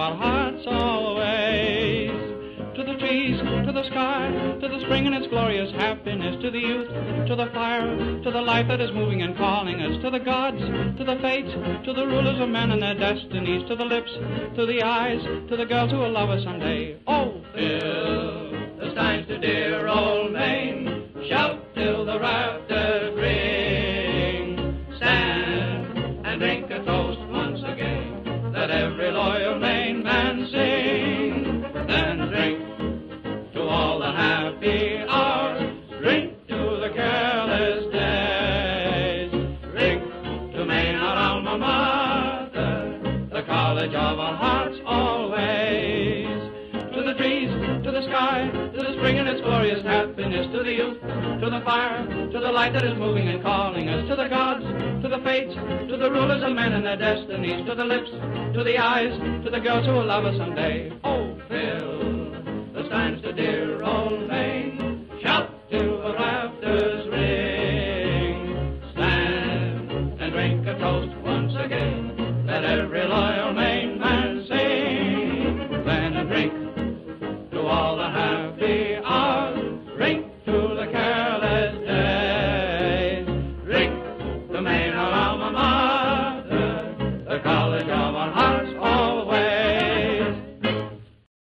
our hearts always. To the trees, to the sky, to the spring and its glorious happiness, to the youth, to the fire, to the life that is moving and calling us, to the gods, to the fates, to the rulers of men and their destinies, to the lips, to the eyes, to the girls who will love us someday. Oh, fill the steins to dear old Maine, shout till the rafters ring, stand and drink a toast once again, let every loyal Maine man sing, then drink to all the happy hours, drink to the careless days, drink to Maine, our alma mater, the college of our hearts always. To the trees, to the sky, to the spring and its glorious happiness, to the youth, to the fire, to the light that is moving and calling us, to the gods, to the fates, to the rulers of men and their destinies, to the lips, to the eyes, to the girls who will love us someday. Oh, fill the steins to dear old Maine, shout till the rafters ring, stand and drink a toast once again, let every loyal Maine man sing, then drink to all the happy hours, drink to the careless days, drink to Maine, our alma mater, the college of